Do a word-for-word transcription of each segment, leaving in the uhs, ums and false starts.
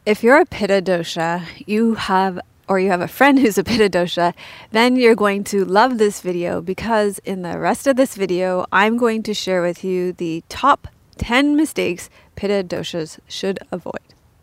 If you're a Pitta dosha, you have or you have a friend who's a Pitta dosha, then you're going to love this video because in the rest of this video, I'm going to share with you the top ten mistakes Pitta doshas should avoid.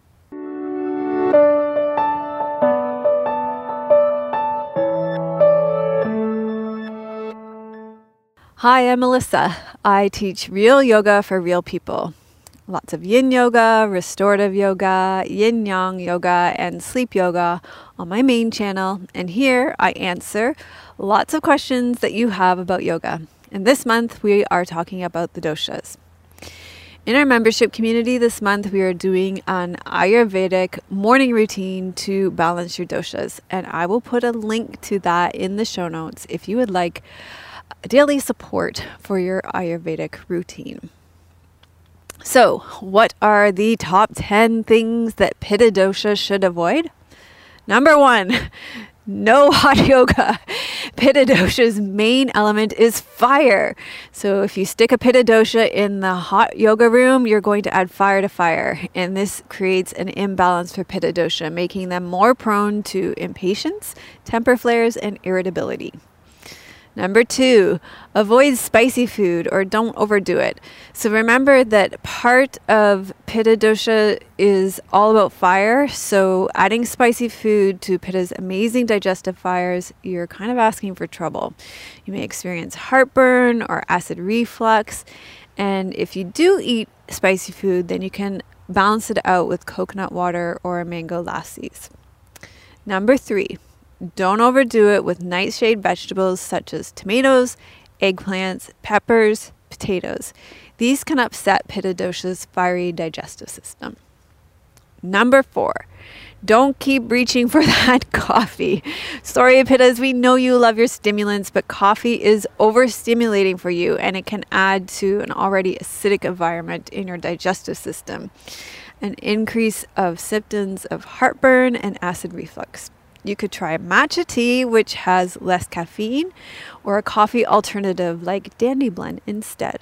Hi, I'm Melissa. I teach real yoga for real people. Lots of yin yoga, restorative yoga, yin yang yoga, and sleep yoga on my main channel. And here I answer lots of questions that you have about yoga. And this month we are talking about the doshas. In our membership community this month, we are doing an Ayurvedic morning routine to balance your doshas. And I will put a link to that in the show notes if you would like daily support for your Ayurvedic routine. So, what are the top ten things that Pitta dosha should avoid? Number one, no hot yoga. Pitta dosha's main element is fire. So if you stick a Pitta dosha in the hot yoga room, you're going to add fire to fire. And this creates an imbalance for Pitta dosha, making them more prone to impatience, temper flares, and irritability. Number two, avoid spicy food or don't overdo it. So remember that part of Pitta dosha is all about fire. So adding spicy food to Pitta's amazing digestive fires, you're kind of asking for trouble. You may experience heartburn or acid reflux. And if you do eat spicy food, then you can balance it out with coconut water or mango lassis. Number three, don't overdo it with nightshade vegetables such as tomatoes, eggplants, peppers, potatoes. These can upset Pitta dosha's fiery digestive system. Number four, don't keep reaching for that coffee. Sorry, Pittas, we know you love your stimulants, but coffee is overstimulating for you and it can add to an already acidic environment in your digestive system. An increase of symptoms of heartburn and acid reflux. You could try matcha tea, which has less caffeine, or a coffee alternative like Dandy Blend instead.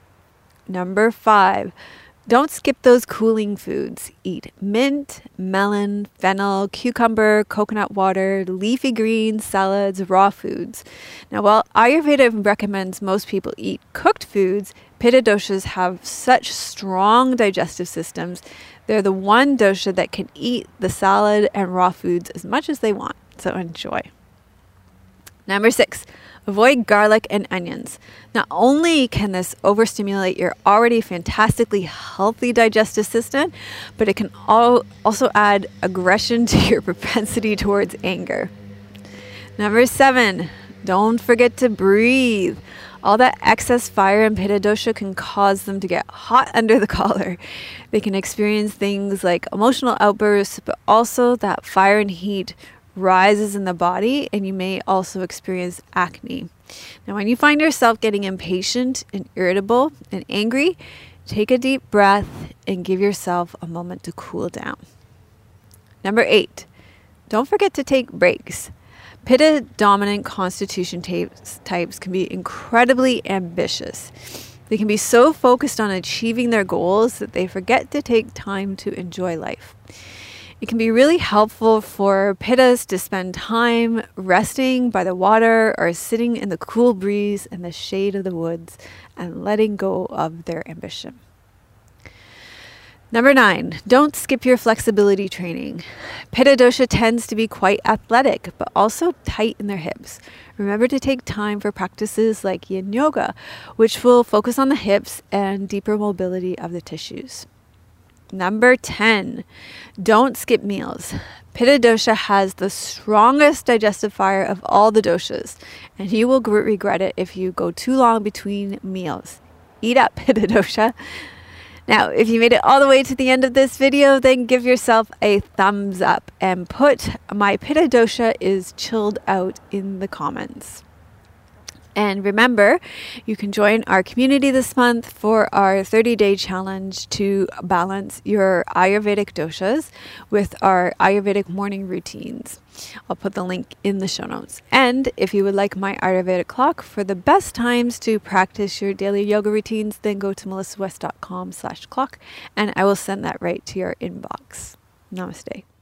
Number five, don't skip those cooling foods. Eat mint, melon, fennel, cucumber, coconut water, leafy greens, salads, raw foods. Now, while Ayurveda recommends most people eat cooked foods, Pitta doshas have such strong digestive systems. They're the one dosha that can eat the salad and raw foods as much as they want. So enjoy. Number six, avoid garlic and onions. Not only can this overstimulate your already fantastically healthy digestive system, but it can also add aggression to your propensity towards anger. Number seven, don't forget to breathe. All that excess fire in Pitta dosha can cause them to get hot under the collar. They can experience things like emotional outbursts, but also that fire and heat rises in the body, and you may also experience acne. Now, when you find yourself getting impatient and irritable and angry, take a deep breath and give yourself a moment to cool down. Number eight, don't forget to take breaks. Pitta dominant constitution types, types can be incredibly ambitious. They can be so focused on achieving their goals that they forget to take time to enjoy life. It can be really helpful for Pittas to spend time resting by the water or sitting in the cool breeze and the shade of the woods and letting go of their ambition. Number nine, don't skip your flexibility training. Pitta dosha tends to be quite athletic, but also tight in their hips. Remember to take time for practices like yin yoga, which will focus on the hips and deeper mobility of the tissues. Number ten, don't skip meals. Pitta dosha has the strongest digestive fire of all the doshas, and you will regret it if you go too long between meals. Eat up, Pitta dosha. Now, if you made it all the way to the end of this video, then give yourself a thumbs up and put my Pitta dosha is chilled out in the comments. And remember, you can join our community this month for our thirty-day challenge to balance your Ayurvedic doshas with our Ayurvedic morning routines. I'll put the link in the show notes. And if you would like my Ayurvedic clock for the best times to practice your daily yoga routines, then go to melissawest.com slash clock and I will send that right to your inbox. Namaste.